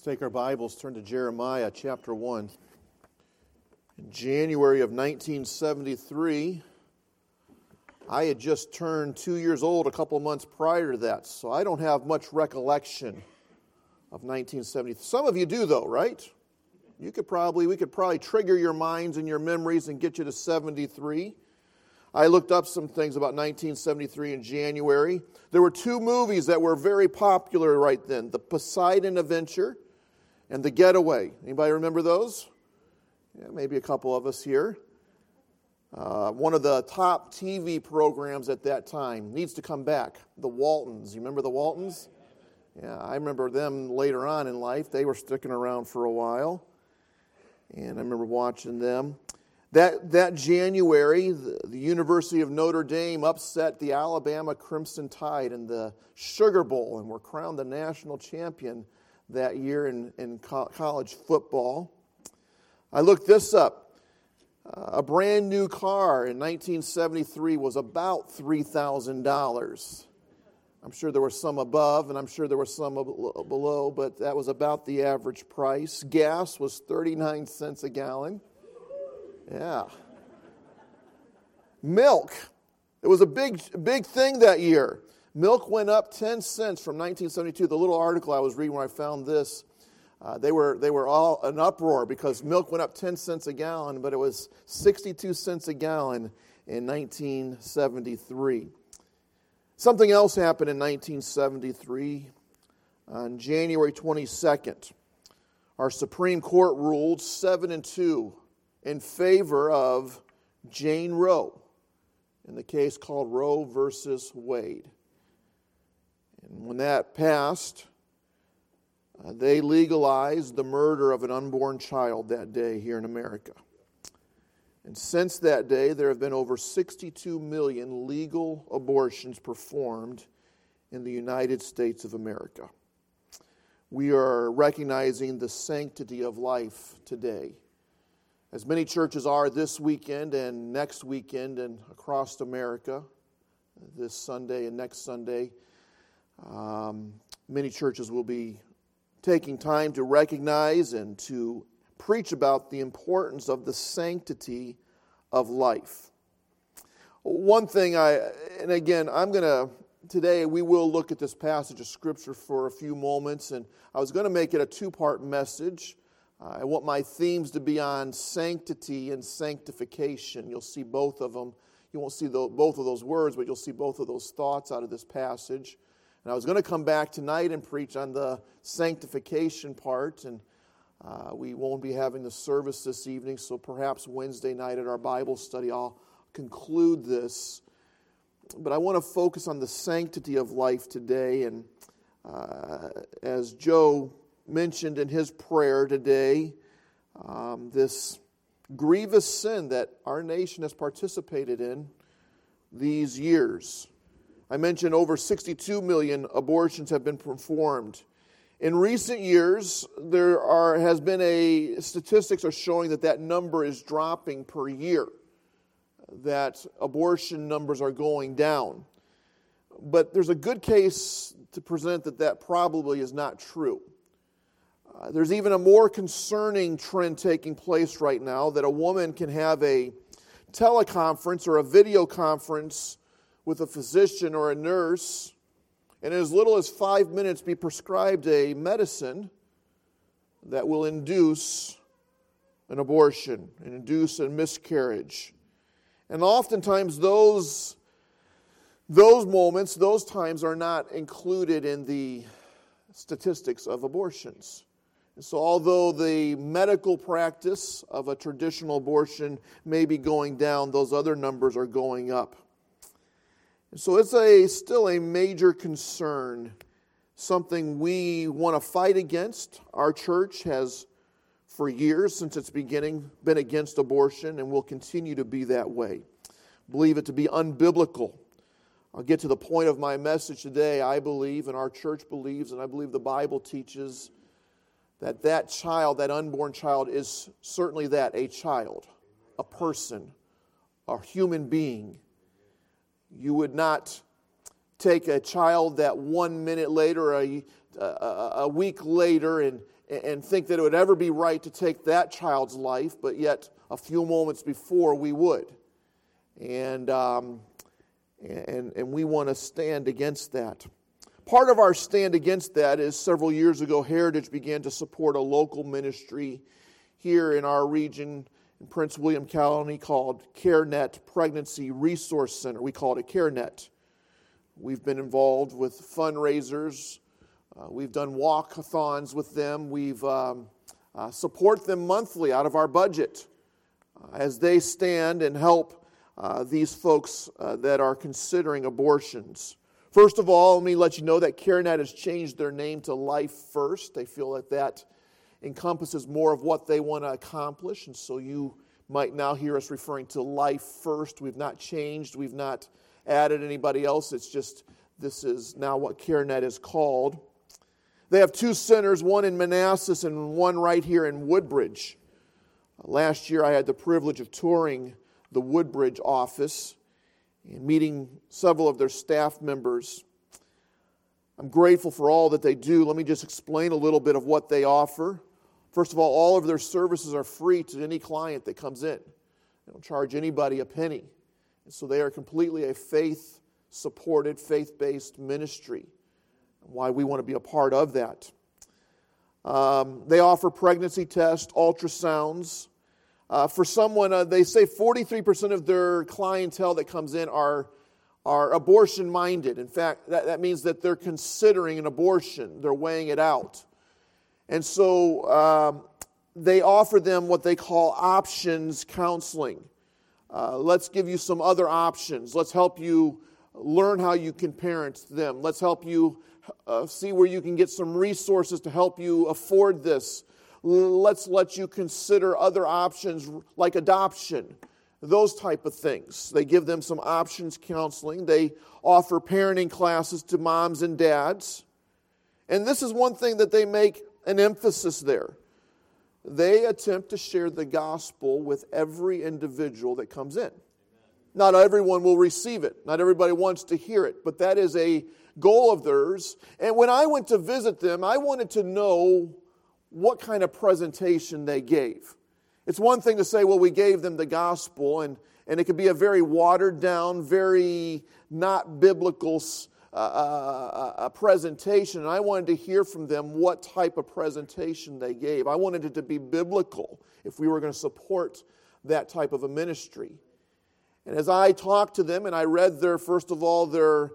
Take our Bibles, turn to Jeremiah chapter 1. In January of 1973, I had just turned 2 years old a couple months prior to that, so I don't have much recollection of 1970. Some of you do, though, right? We could probably trigger your minds and your memories and get you to 73. I looked up some things about 1973 in January. There were two movies that were very popular right then, The Poseidon Adventure and The Getaway. Anybody remember those? Yeah, maybe a couple of us here. One of the top TV programs at that time needs to come back, The Waltons. You remember The Waltons? Yeah, I remember them later on in life. They were sticking around for a while, and I remember watching them. That January, the University of Notre Dame upset the Alabama Crimson Tide in the Sugar Bowl and were crowned the national champion that year in college football. I looked this up. A brand new car in 1973 was about $3,000. I'm sure there were some above and I'm sure there were some below, but that was about the average price. Gas was 39 cents a gallon. Yeah. Milk. It was a big thing that year. Milk went up 10 cents from 1972. The little article I was reading when I found this, they were all in uproar because milk went up 10 cents a gallon, but it was 62 cents a gallon in 1973. Something else happened in 1973. On January 22nd, our Supreme Court ruled 7-2 in favor of Jane Roe in the case called Roe versus Wade. And when that passed, they legalized the murder of an unborn child that day here in America. And since that day, there have been over 62 million legal abortions performed in the United States of America. We are recognizing the sanctity of life today, as many churches are this weekend and next weekend and across America, this Sunday and next Sunday. Many churches will be taking time to recognize and to preach about the importance of the sanctity of life. One thing today we will look at this passage of Scripture for a few moments, and I was going to make it a two-part message. I want my themes to be on sanctity and sanctification. You'll see both of them. You won't see both of those words, but you'll see both of those thoughts out of this passage. And I was going to come back tonight and preach on the sanctification part, and we won't be having the service this evening, so perhaps Wednesday night at our Bible study I'll conclude this. But I want to focus on the sanctity of life today, and as Joe mentioned in his prayer today, this grievous sin that our nation has participated in these years. I mentioned over 62 million abortions have been performed. In recent years, statistics are showing that number is dropping per year, that abortion numbers are going down. But there's a good case to present that probably is not true. There's even a more concerning trend taking place right now, that a woman can have a teleconference or a video conference with a physician or a nurse, and in as little as 5 minutes be prescribed a medicine that will induce an abortion and induce a miscarriage. And oftentimes those moments, those times are not included in the statistics of abortions. And so although the medical practice of a traditional abortion may be going down, those other numbers are going up. And so it's still a major concern, something we want to fight against. Our church has, for years since its beginning, been against abortion and will continue to be that way. Believe it to be unbiblical. I'll get to the point of my message today. I believe, and our church believes, and I believe the Bible teaches, that child, that unborn child, is certainly a child, a person, a human being. You would not take a child that 1 minute later, a week later, and and think that it would ever be right to take that child's life, but yet a few moments before we would. And we want to stand against that. Part of our stand against that is several years ago, Heritage began to support a local ministry here in our region in Prince William County called CareNet Pregnancy Resource Center. We call it a CareNet. We've been involved with fundraisers. We've done walkathons with them. We've support them monthly out of our budget as they stand and help these folks that are considering abortions. First of all, let me let you know that CareNet has changed their name to Life First. They feel that that encompasses more of what they want to accomplish, and so you might now hear us referring to Life First. We've not changed. We've not added anybody else. It's just this is now what CareNet is called. They have two centers, one in Manassas and one right here in Woodbridge. Last year I had the privilege of touring the Woodbridge office and meeting several of their staff members. I'm grateful for all that they do. Let me just explain a little bit of what they offer. First of all of their services are free to any client that comes in. They don't charge anybody a penny. And so they are completely a faith-supported, faith-based ministry. Why we want to be a part of that. They offer pregnancy tests, ultrasounds. For someone, they say 43% of their clientele that comes in are abortion-minded. In fact, that means that they're considering an abortion. They're weighing it out. And so they offer them what they call options counseling. Let's give you some other options. Let's help you learn how you can parent them. Let's help you see where you can get some resources to help you afford this. Let's let you consider other options like adoption, those type of things. They give them some options counseling. They offer parenting classes to moms and dads. And this is one thing that they make an emphasis there. They attempt to share the gospel with every individual that comes in. Not everyone will receive it. Not everybody wants to hear it. But that is a goal of theirs. And when I went to visit them, I wanted to know what kind of presentation they gave. It's one thing to say, well, we gave them the gospel, and it could be a very watered down, very not biblical presentation. And I wanted to hear from them what type of presentation they gave. I wanted it to be biblical if we were going to support that type of a ministry. And as I talked to them and I read first of all, their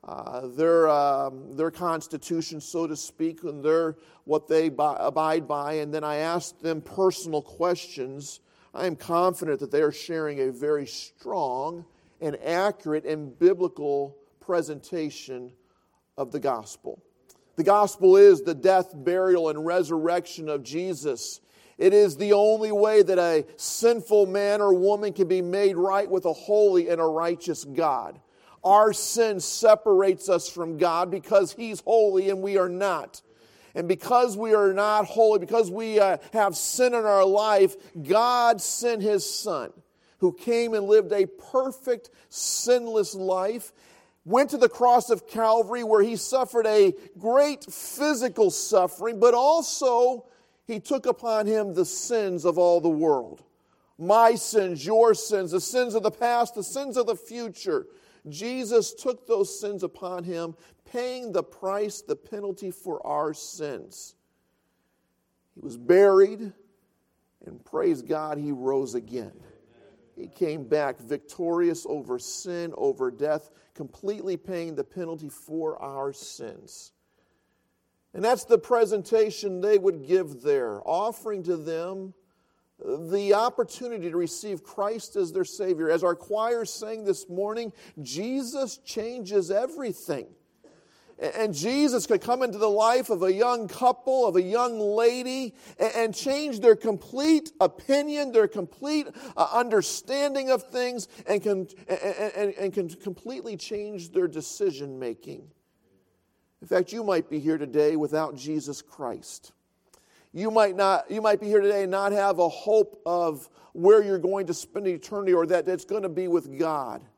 constitution, so to speak, and what they abide by, and then I asked them personal questions, I am confident that they are sharing a very strong and accurate and biblical presentation of the gospel. The gospel is the death, burial, and resurrection of Jesus. It is the only way that a sinful man or woman can be made right with a holy and a righteous God. Our sin separates us from God because He's holy and we are not. And because we are not holy, because we have sin in our life, God sent His Son, who came and lived a perfect, sinless life, went to the cross of Calvary where He suffered a great physical suffering, but also He took upon Him the sins of all the world. My sins, your sins, the sins of the past, the sins of the future. Jesus took those sins upon Him, paying the price, the penalty for our sins. He was buried, and praise God, He rose again. He came back victorious over sin, over death, completely paying the penalty for our sins. And that's the presentation they would give there, offering to them the opportunity to receive Christ as their Savior. As our choir sang this morning, Jesus changes everything. And Jesus could come into the life of a young couple, of a young lady, and change their complete opinion, their complete understanding of things, and can completely change their decision making. In fact, you might be here today without Jesus Christ. You might be here today and not have a hope of where you're going to spend eternity or that it's going to be with God.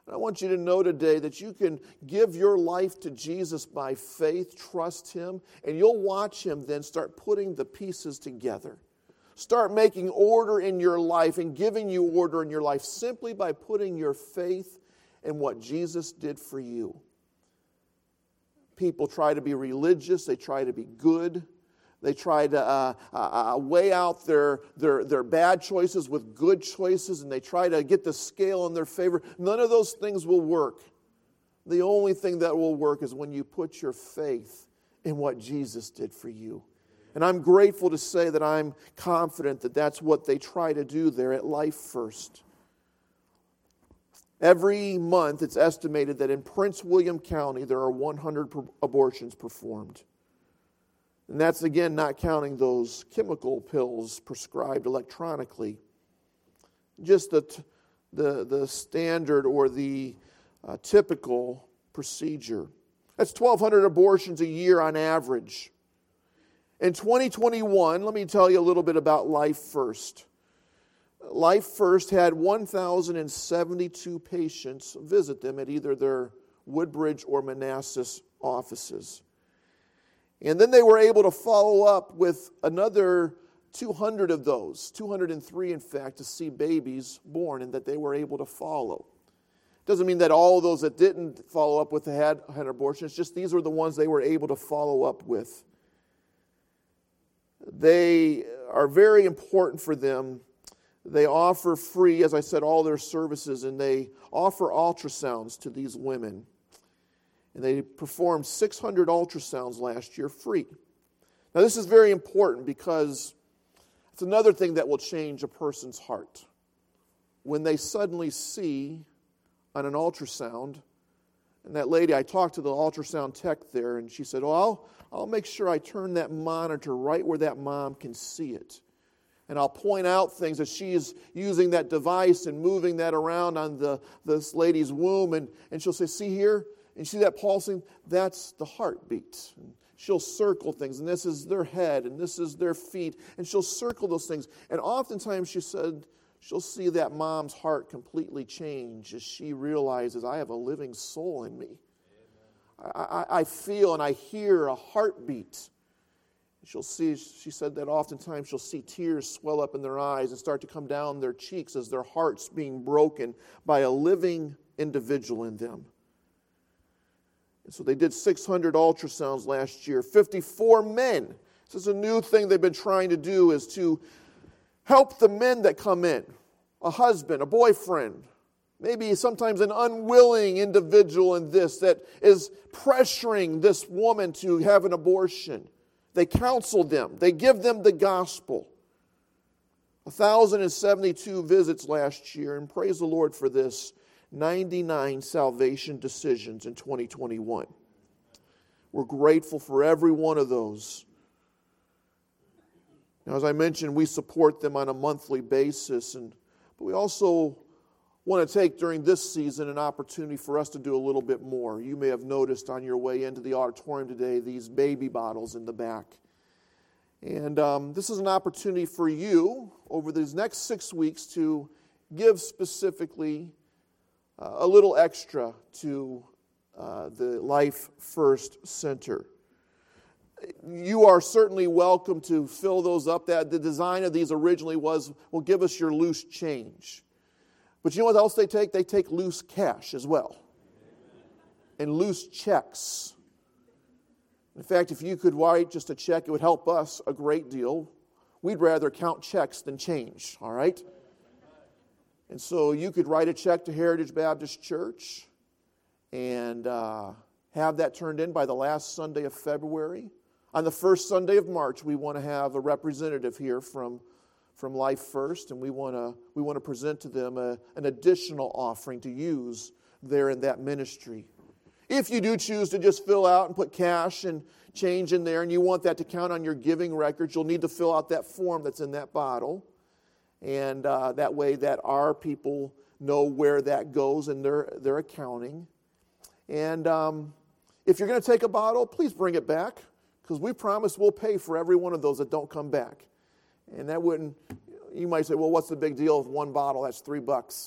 I want you to know today that you can give your life to Jesus by faith, trust Him, and you'll watch Him then start putting the pieces together. Start making order in your life and giving you order in your life simply by putting your faith in what Jesus did for you. People try to be religious, they try to be good. They try to weigh out their bad choices with good choices, and they try to get the scale in their favor. None of those things will work. The only thing that will work is when you put your faith in what Jesus did for you. And I'm grateful to say that I'm confident that that's what they try to do there at Life First. Every month, it's estimated that in Prince William County, there are 100 abortions performed. And that's, again, not counting those chemical pills prescribed electronically. Just the standard or the typical procedure. That's 1,200 abortions a year on average. In 2021, let me tell you a little bit about Life First. Life First had 1,072 patients visit them at either their Woodbridge or Manassas offices. And then they were able to follow up with another 200 of those, 203 in fact, to see babies born and that they were able to follow. Doesn't mean that all of those that didn't follow up with had an abortion. It's just these are the ones they were able to follow up with. They are very important for them. They offer free, as I said, all their services, and they offer ultrasounds to these women. And they performed 600 ultrasounds last year free. Now this is very important because it's another thing that will change a person's heart. When they suddenly see on an ultrasound, and that lady, I talked to the ultrasound tech there, and she said, well, I'll make sure I turn that monitor right where that mom can see it. And I'll point out things as she's using that device and moving that around on this lady's womb, and she'll say, see here? And you see that pulsing? That's the heartbeat. And she'll circle things, and this is their head, and this is their feet, and she'll circle those things. And oftentimes, she said, she'll see that mom's heart completely change as she realizes, I have a living soul in me. I feel and I hear a heartbeat. She'll see, she said that oftentimes she'll see tears swell up in their eyes and start to come down their cheeks as their heart's being broken by a living individual in them. And so they did 600 ultrasounds last year. 54 men. This is a new thing they've been trying to do, is to help the men that come in. A husband, a boyfriend, maybe sometimes an unwilling individual in this that is pressuring this woman to have an abortion. They counsel them. They give them the gospel. 1,072 visits last year, and praise the Lord for this. 99 salvation decisions in 2021. We're grateful for every one of those. Now, as I mentioned, we support them on a monthly basis, but we also want to take during this season an opportunity for us to do a little bit more. You may have noticed on your way into the auditorium today these baby bottles in the back. And this is an opportunity for you over these next 6 weeks to give specifically a little extra to the Life First Center. You are certainly welcome to fill those up. That the design of these originally was, well, give us your loose change. But you know what else they take? They take loose cash as well. And loose checks. In fact, if you could write just a check, it would help us a great deal. We'd rather count checks than change, all right? And so you could write a check to Heritage Baptist Church and have that turned in by the last Sunday of February. On the first Sunday of March, we want to have a representative here from Life First, and we want to present to them an additional offering to use there in that ministry. If you do choose to just fill out and put cash and change in there, and you want that to count on your giving records, you'll need to fill out that form that's in that bottle. And that way that our people know where that goes in their accounting. And if you're going to take a bottle, please bring it back, because we promise we'll pay for every one of those that don't come back. And that wouldn't, you might say, well, what's the big deal with one bottle? That's $3.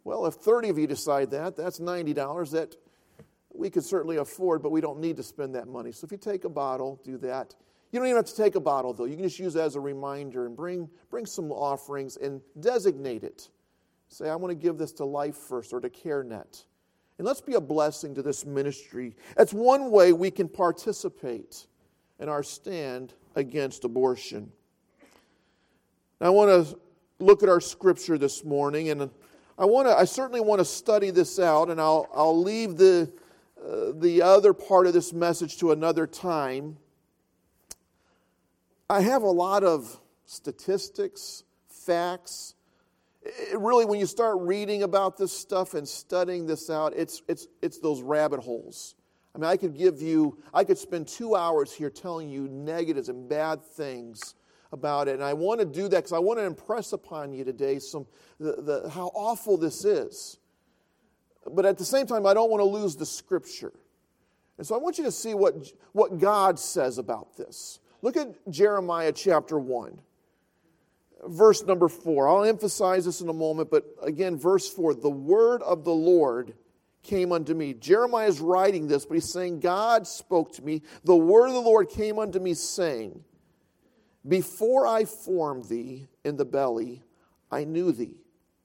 Well, if 30 of you decide that, that's $90 that we could certainly afford, but we don't need to spend that money. So if you take a bottle, do that. You don't even have to take a bottle, though. You can just use it as a reminder and bring some offerings and designate it. Say, I want to give this to Life First or to CareNet. And let's be a blessing to this ministry. That's one way we can participate in our stand against abortion. Now, I want to look at our scripture this morning, and I certainly want to study this out, and I'll leave the other part of this message to another time. I have a lot of statistics, facts. Really, when you start reading about this stuff and studying this out, it's those rabbit holes. I mean, I could spend 2 hours here telling you negatives and bad things about it, and I want to do that because I want to impress upon you today how awful this is. But at the same time, I don't want to lose the Scripture. And so I want you to see what God says about this. Look at Jeremiah chapter 1, verse number 4. I'll emphasize this in a moment, but again, verse 4, the word of the Lord came unto me. Jeremiah is writing this, but he's saying, God spoke to me. The word of the Lord came unto me, saying, before I formed thee in the belly, I knew thee.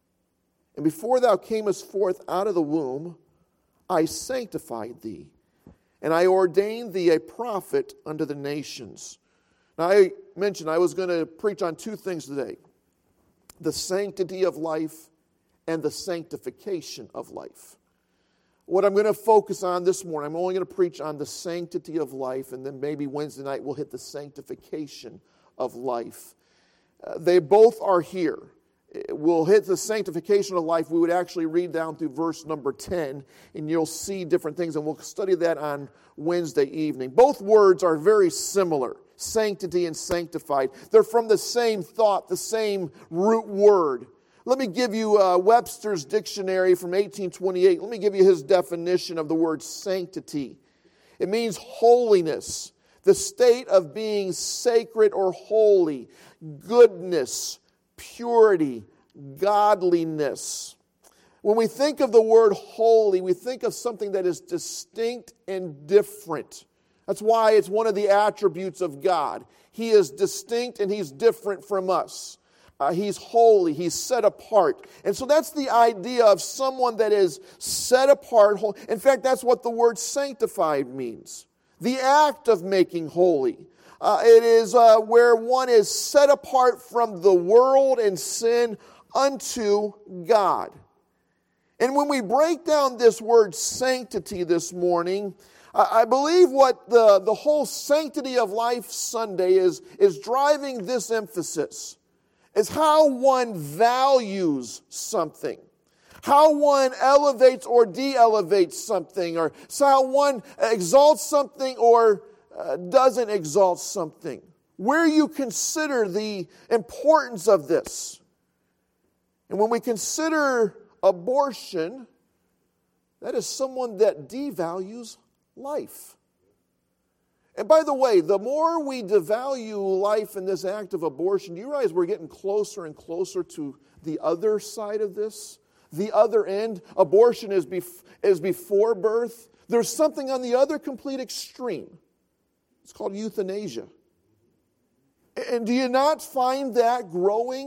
And before thou camest forth out of the womb, I sanctified thee. And I ordained thee a prophet unto the nations. Now, I mentioned I was going to preach on two things today. The sanctity of life and the sanctification of life. What I'm going to focus on this morning, I'm only going to preach on the sanctity of life, and then maybe Wednesday night we'll hit the sanctification of life. They both are here. We'll hit the sanctification of life. We would actually read down through verse number 10, and you'll see different things, and we'll study that on Wednesday evening. Both words are very similar, sanctity and sanctified. They're from the same thought, the same root word. Let me give you Webster's dictionary from 1828. Let me give you his definition of the word sanctity. It means holiness, the state of being sacred or holy, goodness, purity, godliness. When we think of the word holy, we think of something that is distinct and different. That's why it's one of the attributes of God. He is distinct and He's different from us. He's holy. He's set apart. And so that's the idea of someone that is set apart. In fact, that's what the word sanctified means. The act of making holy. It is where one is set apart from the world and sin unto God. And when we break down this word sanctity this morning, I believe what the whole Sanctity of Life Sunday is driving this emphasis. Is how one values something. How one elevates or de-elevates something. Or how one exalts something or doesn't exalt something. Where you consider the importance of this. And when we consider abortion, that is someone that devalues life. And by the way, the more we devalue life in this act of abortion, do you realize we're getting closer and closer to the other side of this? The other end. Abortion is before birth. There's something on the other complete extreme. It's called euthanasia. And do you not find that growing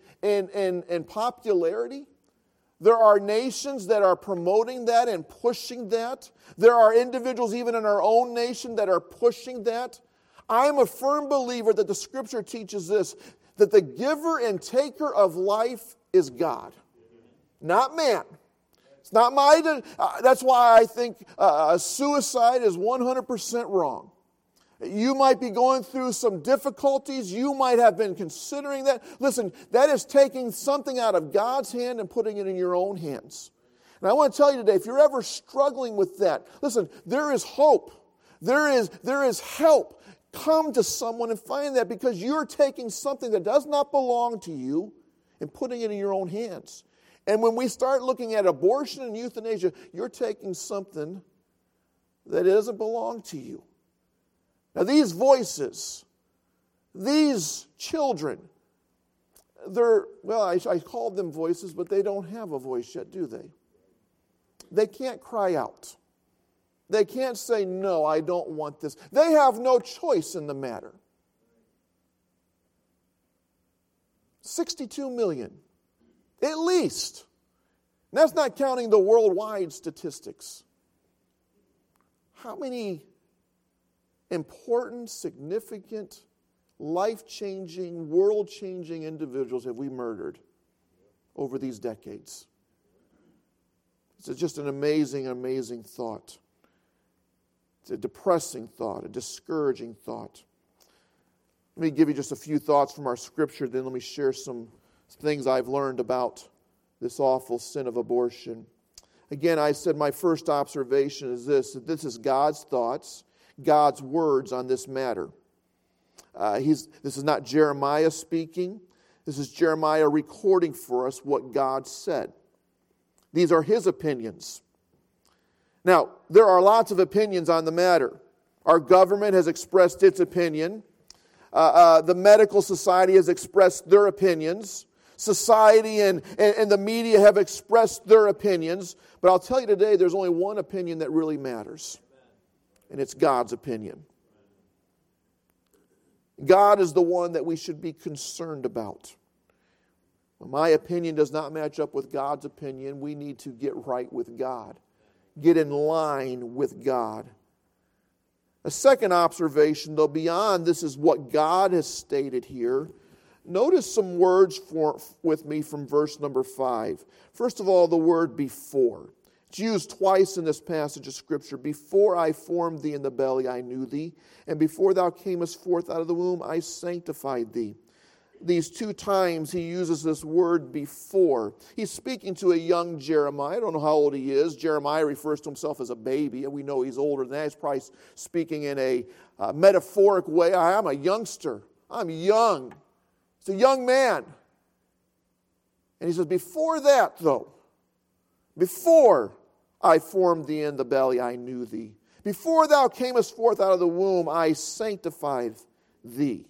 in popularity? There are nations that are promoting that and pushing that. There are individuals even in our own nation that are pushing that. I'm a firm believer that the Scripture teaches this, that the giver and taker of life is God, not man. It's not that's why I think suicide is 100% wrong. You might be going through some difficulties. You might have been considering that. Listen, that is taking something out of God's hand and putting it in your own hands. And I want to tell you today, if you're ever struggling with that, listen, there is hope. There is help. Come to someone and find that, because you're taking something that does not belong to you and putting it in your own hands. And when we start looking at abortion and euthanasia, you're taking something that doesn't belong to you. Now, these voices, these children, I called them voices, but they don't have a voice yet, do they? They can't cry out. They can't say, no, I don't want this. They have no choice in the matter. 62 million, at least. And that's not counting the worldwide statistics. How many important, significant, life-changing, world-changing individuals have we murdered over these decades? It's just an amazing, amazing thought. It's a depressing thought, a discouraging thought. Let me give you just a few thoughts from our scripture, then let me share some things I've learned about this awful sin of abortion. Again, I said my first observation is this, that this is God's thoughts, God's words on this matter. This is not Jeremiah speaking. This is Jeremiah recording for us what God said. These are his opinions. Now, there are lots of opinions on the matter. Our government has expressed its opinion. The medical society has expressed their opinions. Society and the media have expressed their opinions. But I'll tell you today, there's only one opinion that really matters. And it's God's opinion. God is the one that we should be concerned about. When my opinion does not match up with God's opinion, we need to get right with God. Get in line with God. A second observation, though, beyond this is what God has stated here. Notice some words with me from verse number 5. First of all, the word before. It's used twice in this passage of Scripture. Before I formed thee in the belly, I knew thee. And before thou camest forth out of the womb, I sanctified thee. These two times he uses this word before. He's speaking to a young Jeremiah. I don't know how old he is. Jeremiah refers to himself as a baby, and we know he's older than that. He's probably speaking in a metaphoric way. I'm a youngster. I'm young. He's a young man. And he says, before that, though, before I formed thee in the belly, I knew thee. Before thou camest forth out of the womb, I sanctified thee.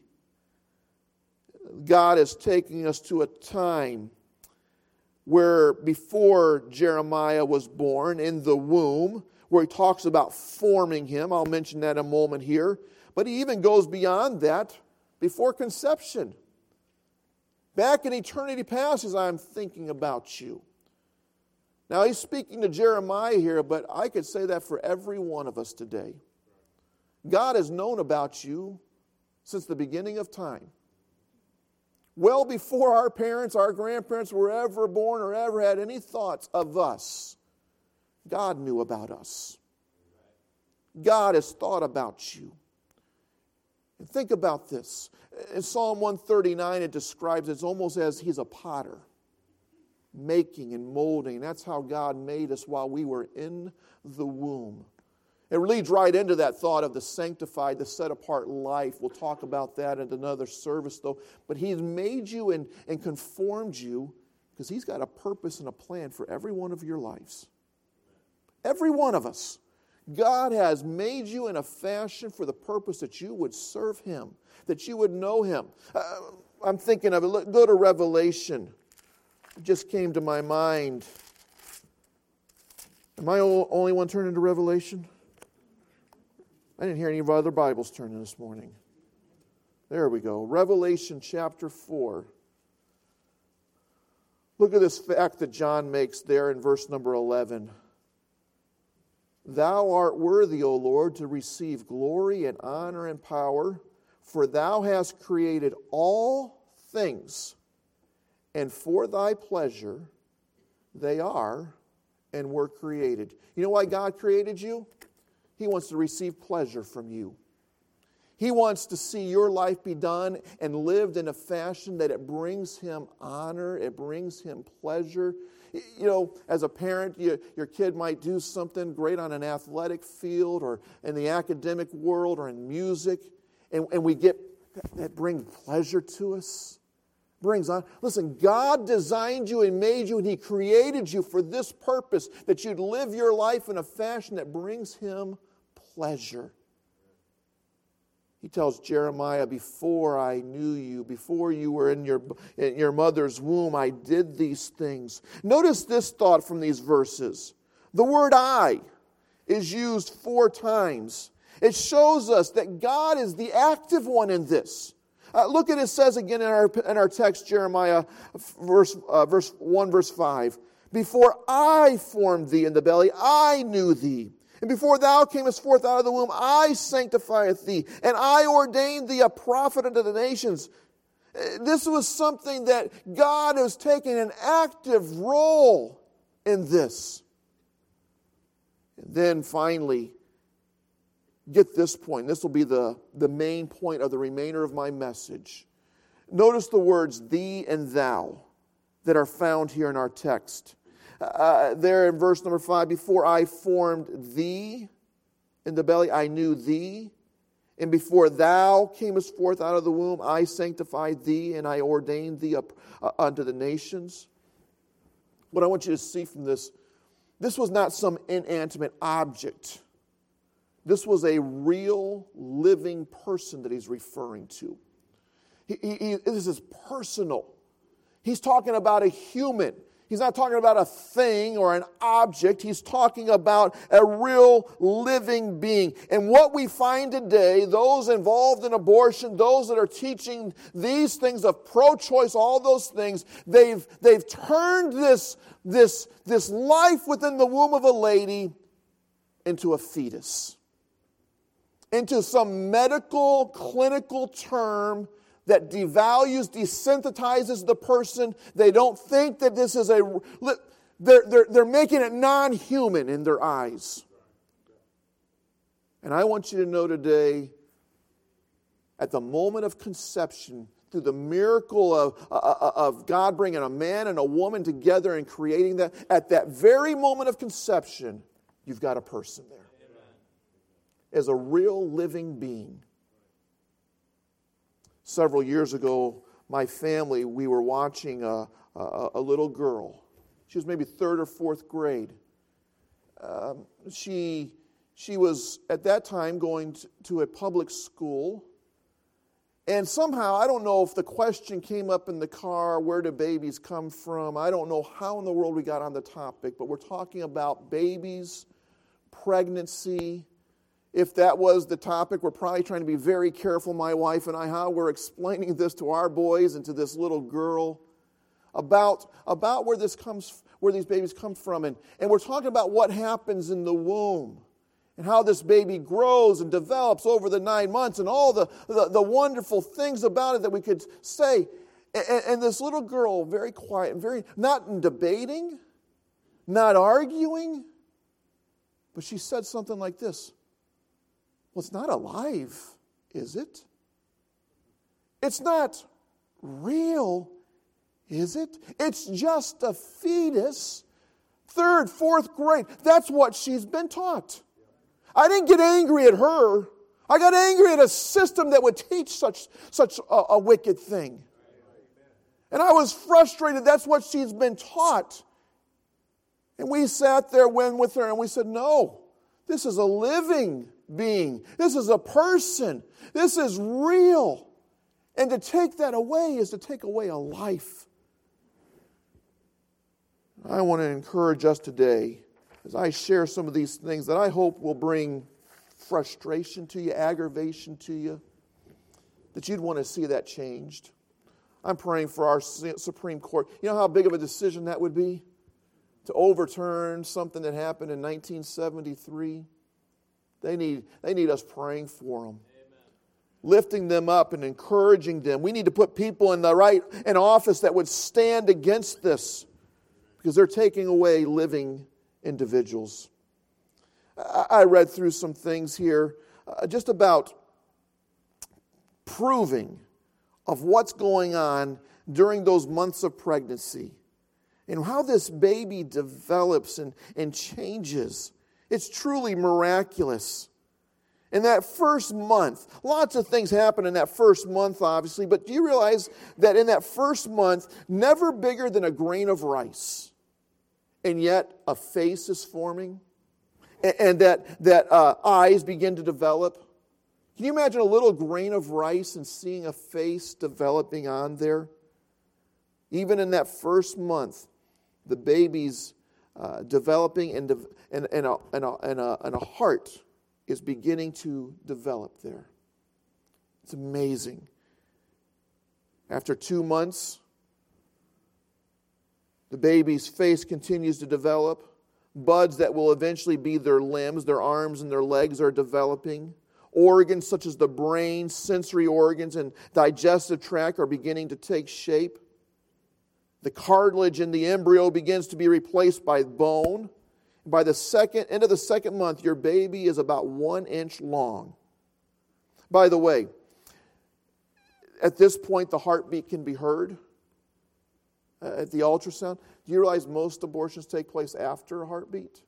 God is taking us to a time where before Jeremiah was born in the womb, where he talks about forming him. I'll mention that in a moment here. But he even goes beyond that before conception. Back in eternity past, as I'm thinking about you. Now, he's speaking to Jeremiah here, but I could say that for every one of us today. God has known about you since the beginning of time. Well before our parents, our grandparents were ever born or ever had any thoughts of us, God knew about us. God has thought about you. And think about this. In Psalm 139, it describes it's almost as he's a potter, making and molding. That's how God made us while we were in the womb. It leads right into that thought of the sanctified, the set-apart life. We'll talk about that in another service, though. But He's made you and conformed you because He's got a purpose and a plan for every one of your lives. Every one of us. God has made you in a fashion for the purpose that you would serve Him, that you would know Him. I'm thinking of it. Go to Revelation. It just came to my mind. Am I the only one turning to Revelation? I didn't hear any of our other Bibles turning this morning. There we go. Revelation chapter 4. Look at this fact that John makes there in verse number 11. Thou art worthy, O Lord, to receive glory and honor and power, for Thou hast created all things, and for Thy pleasure they are and were created. You know why God created you? He wants to receive pleasure from you. He wants to see your life be done and lived in a fashion that it brings Him honor, it brings Him pleasure. You know, as a parent, your kid might do something great on an athletic field or in the academic world or in music, and we get, that brings pleasure to us. Brings on. Listen, God designed you and made you, and He created you for this purpose, that you'd live your life in a fashion that brings Him pleasure. He tells Jeremiah, before I knew you, before you were in your mother's womb, I did these things. Notice this thought from these verses. The word I is used 4 times. It shows us that God is the active one in this. Look at it says again in our text, Jeremiah verse 1, verse 5. Before I formed thee in the belly, I knew thee. And before thou camest forth out of the womb, I sanctifieth thee, and I ordained thee a prophet unto the nations. This was something that God was taking an active role in this. And then finally, get this point. This will be the main point of the remainder of my message. Notice the words thee and thou that are found here in our text. There in verse number 5, before I formed thee in the belly, I knew thee. And before thou camest forth out of the womb, I sanctified thee, and I ordained thee unto the nations. What I want you to see from this was not some inanimate object. This was a real, living person that he's referring to. This is personal. He's talking about a human. He's not talking about a thing or an object. He's talking about a real living being. And what we find today, those involved in abortion, those that are teaching these things of pro-choice, all those things, they've turned this life within the womb of a lady into a fetus, into some medical, clinical term that devalues, desensitizes the person. They don't think that this is they're making it non-human in their eyes. And I want you to know today, at the moment of conception, through the miracle of God bringing a man and a woman together and creating that, at that very moment of conception, you've got a person there. As a real living being. Several years ago, my family, we were watching a little girl. She was maybe 3rd or 4th grade. She was, at that time, going to a public school. And somehow, I don't know if the question came up in the car, where do babies come from? I don't know how in the world we got on the topic, but we're talking about babies, pregnancy. If that was the topic, we're probably trying to be very careful, my wife and I, how we're explaining this to our boys and to this little girl about where these babies come from. And we're talking about what happens in the womb and how this baby grows and develops over the 9 months and all the wonderful things about it that we could say. And this little girl, very quiet and very, not debating, not arguing, but she said something like this. Well, it's not alive, is it? It's not real, is it? It's just a fetus. 3rd, 4th grade. That's what she's been taught. I didn't get angry at her. I got angry at a system that would teach such a wicked thing. And I was frustrated. That's what she's been taught. And we sat there with her and we said, no, this is a living being. This is a person. This is real. And to take that away is to take away a life. I want to encourage us today, as I share some of these things that I hope will bring frustration to you, aggravation to you, that you'd want to see that changed. I'm praying for our Supreme Court. You know how big of a decision that would be? To overturn something that happened in 1973? They need us praying for them. Amen. Lifting them up and encouraging them. We need to put people in office that would stand against this, because they're taking away living individuals. I read through some things here just about proving of what's going on during those months of pregnancy and how this baby develops and changes. It's truly miraculous. In that first month, lots of things happen in that first month, obviously, but do you realize that in that first month, never bigger than a grain of rice, and yet a face is forming, and that eyes begin to develop? Can you imagine a little grain of rice and seeing a face developing on there? Even in that first month, the baby's developing and a heart is beginning to develop there. It's amazing. After 2 months, the baby's face continues to develop. Buds that will eventually be their limbs, their arms and their legs are developing. Organs such as the brain, sensory organs, and digestive tract are beginning to take shape. The cartilage in the embryo begins to be replaced by bone. By the end of the second month, your baby is about 1 inch long. By the way, at this point, the heartbeat can be heard at the ultrasound. Do you realize most abortions take place after a heartbeat?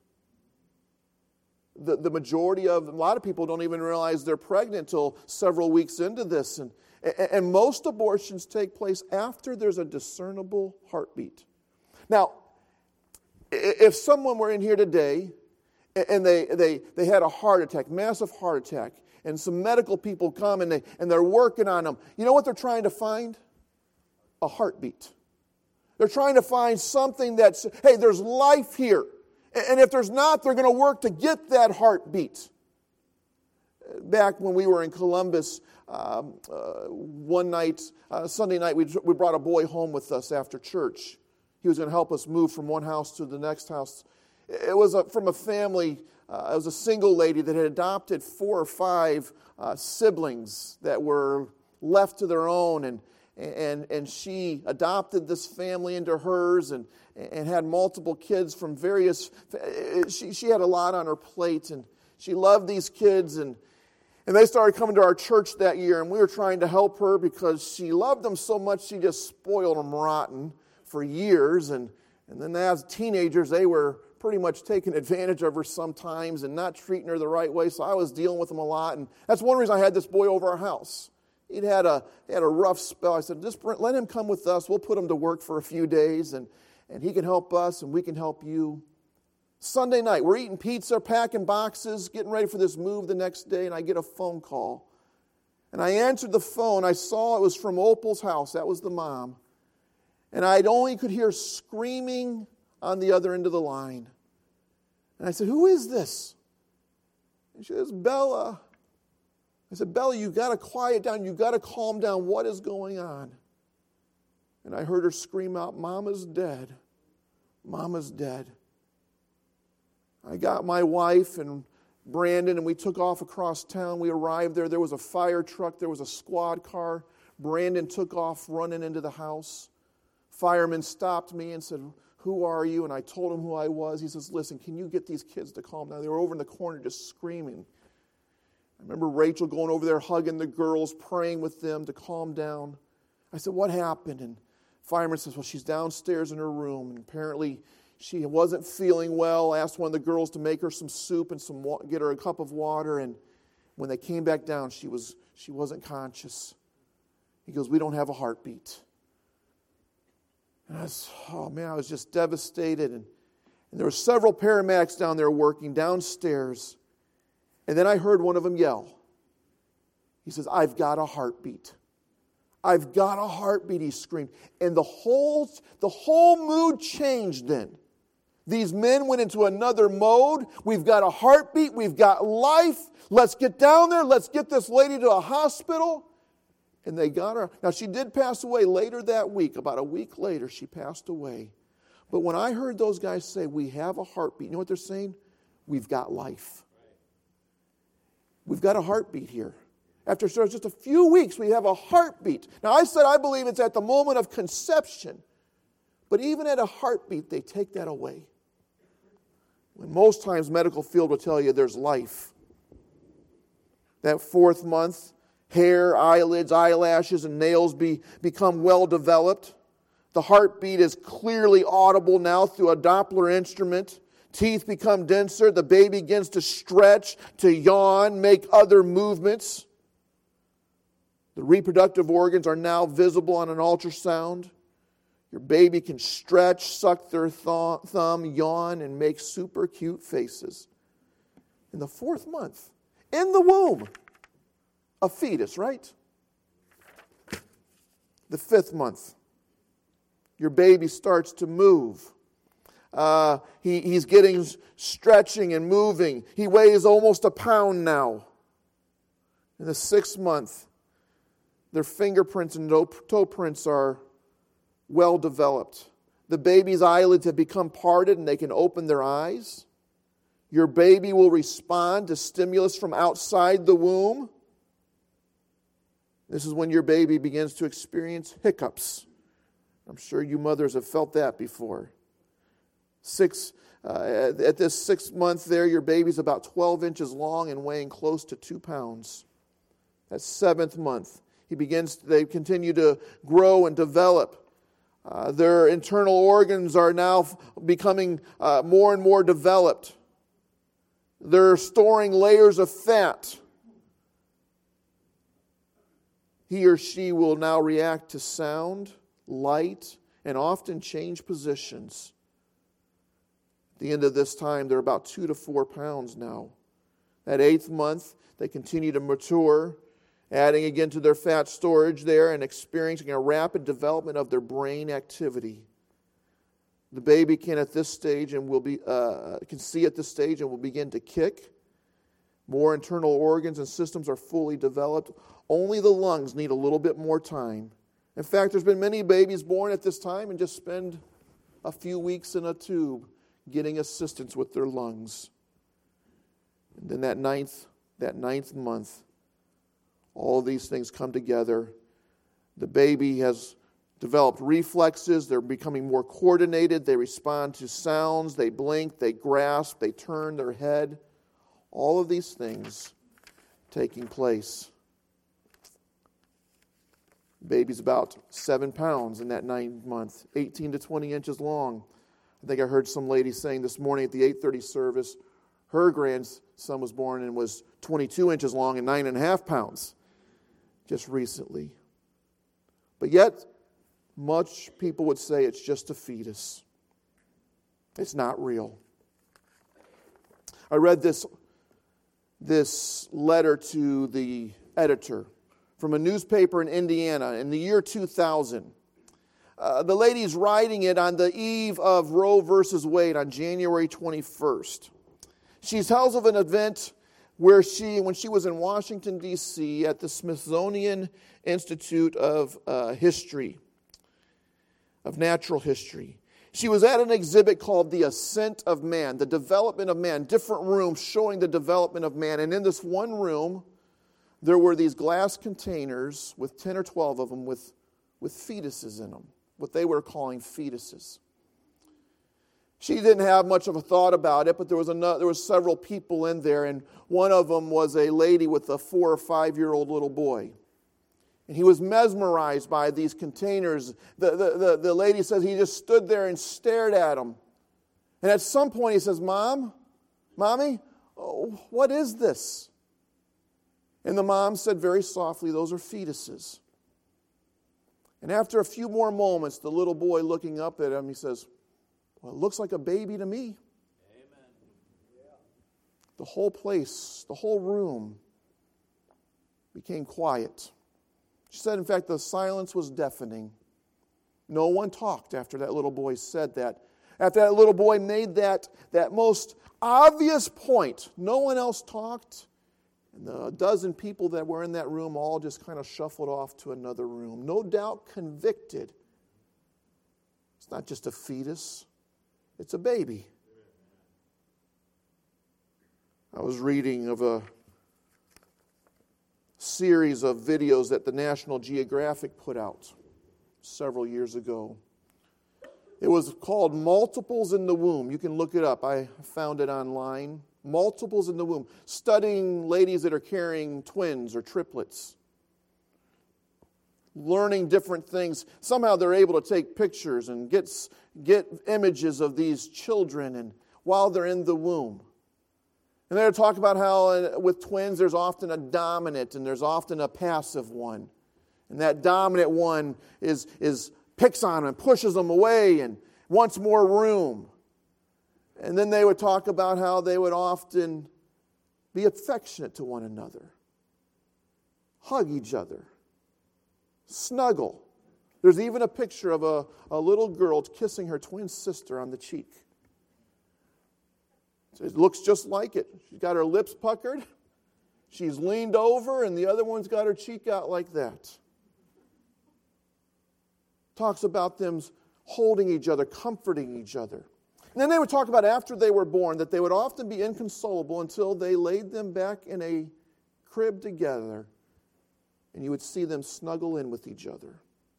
The majority of, a lot of people don't even realize they're pregnant until several weeks into this. And most abortions take place after there's a discernible heartbeat. Now, if someone were in here today and they had a heart attack, massive heart attack, and some medical people come and they're working on them, you know what they're trying to find? A heartbeat. They're trying to find something that's, hey, there's life here. And if there's not, they're going to work to get that heartbeat. Back when we were in Columbus, one night, Sunday night, we brought a boy home with us after church. He was going to help us move from one house to the next house. It was from a family, it was a single lady that had adopted 4 or 5 siblings that were left to their own, and she adopted this family into hers and had multiple kids from various, she had a lot on her plate, and she loved these kids, and they started coming to our church that year, and we were trying to help her because she loved them so much she just spoiled them rotten for years, and then as teenagers they were pretty much taking advantage of her sometimes and not treating her the right way, so I was dealing with them a lot, and that's one reason I had this boy over our house. He had a rough spell. I said, just let him come with us. We'll put him to work for a few days, and he can help us, and we can help you. Sunday night, we're eating pizza, packing boxes, getting ready for this move the next day, and I get a phone call. And I answered the phone. I saw it was from Opal's house. That was the mom. And I only could hear screaming on the other end of the line. And I said, who is this? And she says, Bella. I said, Bella, you've got to quiet down. You've got to calm down. What is going on? And I heard her scream out, Mama's dead. Mama's dead. I got my wife and Brandon, and we took off across town. We arrived there. There was a fire truck. There was a squad car. Brandon took off running into the house. Fireman stopped me and said, who are you? And I told him who I was. He says, listen, can you get these kids to calm down? They were over in the corner just screaming. I remember Rachel going over there, hugging the girls, praying with them to calm down. I said, what happened? And fireman says, well, she's downstairs in her room, and apparently she wasn't feeling well. I asked one of the girls to make her some soup and get her a cup of water, and when they came back down, she wasn't conscious. He goes, we don't have a heartbeat. And I was just devastated. And there were several paramedics down there working downstairs. And then I heard one of them yell. He says, I've got a heartbeat. I've got a heartbeat, he screamed. And the whole mood changed then. These men went into another mode. We've got a heartbeat. We've got life. Let's get down there. Let's get this lady to a hospital. And they got her. Now, she did pass away later that week. About a week later, she passed away. But when I heard those guys say, we have a heartbeat, you know what they're saying? We've got life. We've got a heartbeat here. After just a few weeks, we have a heartbeat. Now, I said I believe it's at the moment of conception. But even at a heartbeat, they take that away. When most times medical field will tell you there's life. That 4th month, hair, eyelids, eyelashes, and nails become well developed. The heartbeat is clearly audible now through a Doppler instrument. Teeth become denser. The baby begins to stretch, to yawn, make other movements. The reproductive organs are now visible on an ultrasound. Your baby can stretch, suck their thumb, yawn, and make super cute faces. In the 4th month, in the womb, a fetus, right? The 5th month, your baby starts to move. He's getting stretching and moving. He weighs almost a pound now. In the 6th month, their fingerprints and toe prints are well developed. The baby's eyelids have become parted and they can open their eyes. Your baby will respond to stimulus from outside the womb. This is when your baby begins to experience hiccups. I'm sure you mothers have felt that before. At this 6th month there, your baby's about 12 inches long and weighing close to 2 pounds. That 7th month, they continue to grow and develop. Their internal organs are now becoming more and more developed. They're storing layers of fat. He or she will now react to sound, light, and often change positions. At the end of this time, they're about 2 to 4 pounds now. That 8th month, they continue to mature, adding again to their fat storage there and experiencing a rapid development of their brain activity. The baby can at this stage and can see at this stage and will begin to kick. More internal organs and systems are fully developed. Only the lungs need a little bit more time. In fact, there's been many babies born at this time and just spend a few weeks in a tube getting assistance with their lungs. And then that ninth month, all of these things come together. The baby has developed reflexes. They're becoming more coordinated. They respond to sounds. They blink. They grasp. They turn their head. All of these things taking place. Baby's about 7 pounds in that 9th month, 18 to 20 inches long. I think I heard some lady saying this morning at the 8:30 service, her grandson was born and was 22 inches long and 9.5 pounds just recently. But yet, much people would say it's just a fetus. It's not real. I read this letter to the editor from a newspaper in Indiana in the year 2000. The lady's writing it on the eve of Roe versus Wade on January 21st. She tells of an event where when she was in Washington, D.C. at the Smithsonian Institute of Natural History. She was at an exhibit called The Ascent of Man, the development of man, different rooms showing the development of man. And in this one room, there were these glass containers with 10 or 12 of them with fetuses in them, what they were calling fetuses. She didn't have much of a thought about it, but there was several people in there, and one of them was a lady with a 4 or 5-year-old little boy. And he was mesmerized by these containers. The lady says he just stood there and stared at them. And at some point he says, Mommy, what is this? And the mom said very softly, those are fetuses. And after a few more moments, the little boy looking up at him, he says, well, it looks like a baby to me. Amen. The whole place, the whole room became quiet. She said, in fact, the silence was deafening. No one talked after that little boy said that. After that little boy made that most obvious point, no one else talked. And the dozen people that were in that room all just kind of shuffled off to another room. No doubt convicted. It's not just a fetus. It's a baby. I was reading of a series of videos that the National Geographic put out several years ago. It was called Multiples in the Womb. You can look it up. I found it online. Multiples in the womb. Studying ladies that are carrying twins or triplets. Learning different things. Somehow they're able to take pictures and get images of these children and while they're in the womb. And they're talking about how with twins there's often a dominant and there's often a passive one. And that dominant one picks on them and pushes them away and wants more room. And then they would talk about how they would often be affectionate to one another. hug each other, snuggle. There's even a picture of a little girl kissing her twin sister on the cheek. It looks just like it. She's got her lips puckered. She's leaned over, and the other one's got her cheek out like that. Talks about them holding each other, comforting each other. And then they would talk about after they were born that they would often be inconsolable until they laid them back in a crib together, and you would see them snuggle in with each other.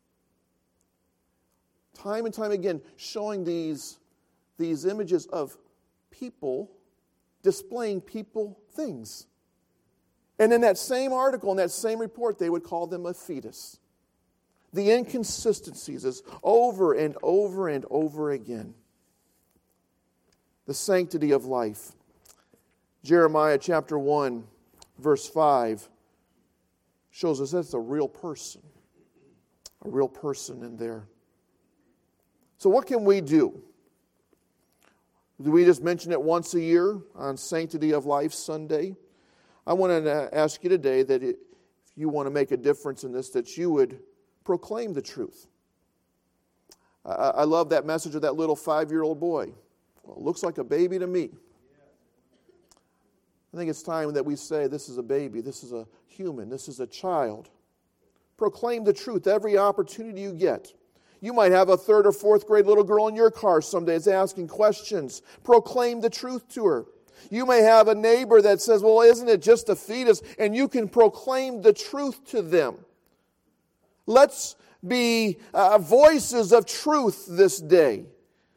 Time and time again, showing these images of people displaying people things. And in that same article, in that same report, they would call them a fetus. The inconsistencies is over and over and over again. The sanctity of life. Jeremiah chapter 1, verse 5 shows us that's a real person. A real person in there. So what can we do? Do we just mention it once a year on Sanctity of Life Sunday? I want to ask you today that if you want to make a difference in this, that you would proclaim the truth. I love that message of that little 5-year-old boy. Well, it looks like a baby to me. I think it's time that we say this is a baby, this is a human, this is a child. Proclaim the truth every opportunity you get. You might have a 3rd or 4th grade little girl in your car someday that's asking questions. Proclaim the truth to her. You may have a neighbor that says, well, isn't it just a fetus? And you can proclaim the truth to them. Let's be voices of truth this day.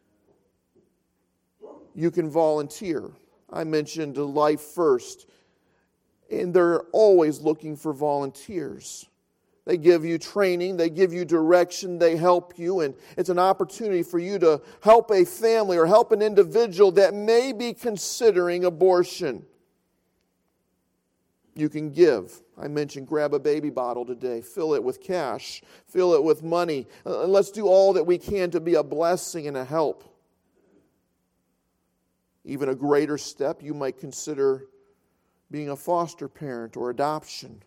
You can volunteer. I mentioned Life First, and they're always looking for volunteers. They give you training, they give you direction, they help you, and it's an opportunity for you to help a family or help an individual that may be considering abortion. You can give. I mentioned grab a baby bottle today, fill it with cash, fill it with money, and let's do all that we can to be a blessing and a help. Even a greater step, you might consider being a foster parent or adoption.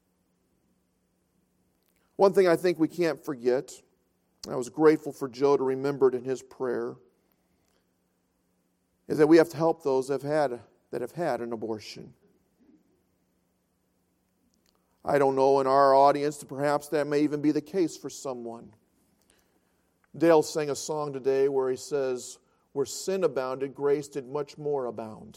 One thing I think we can't forget, I was grateful for Joe to remember it in his prayer, is that we have to help those that have had an abortion. I don't know, in our audience, perhaps that may even be the case for someone. Dale sang a song today where he says, where sin abounded, grace did much more abound.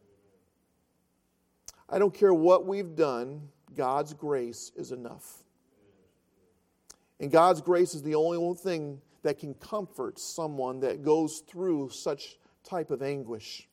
I don't care what we've done, God's grace is enough. And God's grace is the only one thing that can comfort someone that goes through such type of anguish.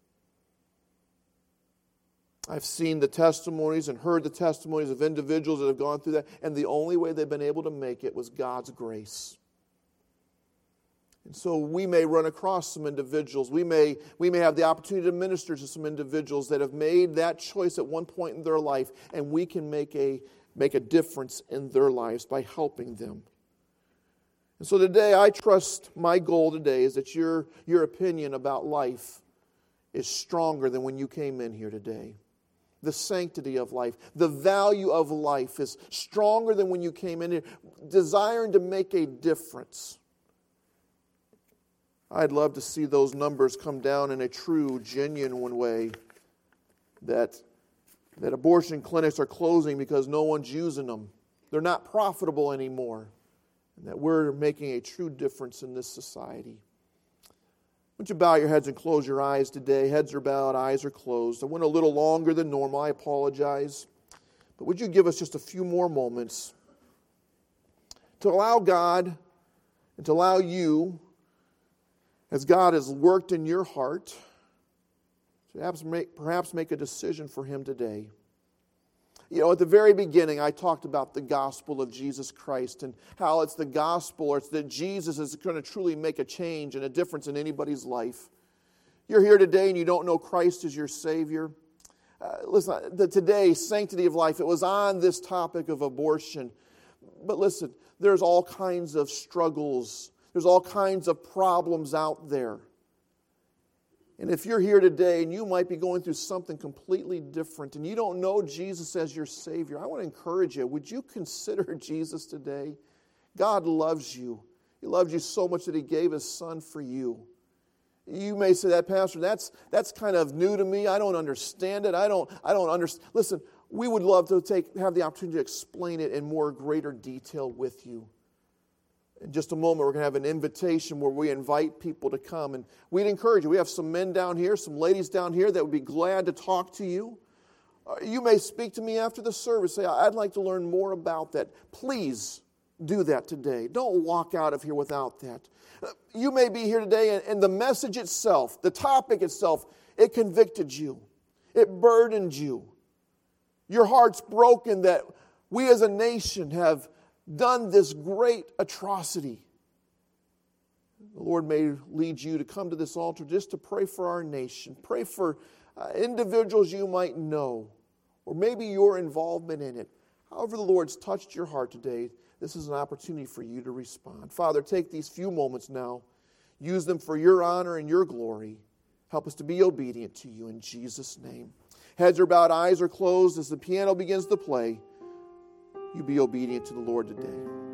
I've seen the testimonies and heard the testimonies of individuals that have gone through that, and the only way they've been able to make it was God's grace. And so we may run across some individuals. We may have the opportunity to minister to some individuals that have made that choice at one point in their life, and we can make a difference in their lives by helping them. And so today, I trust my goal today is that your opinion about life is stronger than when you came in here today. The sanctity of life, the value of life is stronger than when you came in here, desiring to make a difference. I'd love to see those numbers come down in a true, genuine way, that abortion clinics are closing because no one's using them. They're not profitable anymore. And that we're making a true difference in this society. Why don't you bow your heads and close your eyes today? Heads are bowed, eyes are closed. I went a little longer than normal. I apologize. But would you give us just a few more moments to allow God and to allow you, as God has worked in your heart, to perhaps make a decision for Him today. You know, at the very beginning, I talked about the gospel of Jesus Christ and how it's the gospel, or it's that Jesus is going to truly make a change and a difference in anybody's life. You're here today and you don't know Christ as your Savior. Listen, today, Sanctity of Life, it was on this topic of abortion. But listen, there's all kinds of struggles. There's all kinds of problems out there. And if you're here today and you might be going through something completely different and you don't know Jesus as your Savior, I want to encourage you. Would you consider Jesus today? God loves you. He loves you so much that He gave His Son for you. You may say that, Pastor, that's kind of new to me. I don't understand it. I don't understand. Listen, we would love to have the opportunity to explain it in more greater detail with you. In just a moment, we're going to have an invitation where we invite people to come. And we'd encourage you. We have some men down here, some ladies down here that would be glad to talk to you. You may speak to me after the service. Say, I'd like to learn more about that. Please do that today. Don't walk out of here without that. You may be here today and the message itself, the topic itself, it convicted you. It burdened you. Your heart's broken that we as a nation have done this great atrocity. The Lord may lead you to come to this altar just to pray for our nation. Pray for individuals you might know, or maybe your involvement in it. However the Lord's touched your heart today, this is an opportunity for you to respond. Father, take these few moments now. Use them for your honor and your glory. Help us to be obedient to you in Jesus' name. Heads are bowed, eyes are closed as the piano begins to play. You be obedient to the Lord today.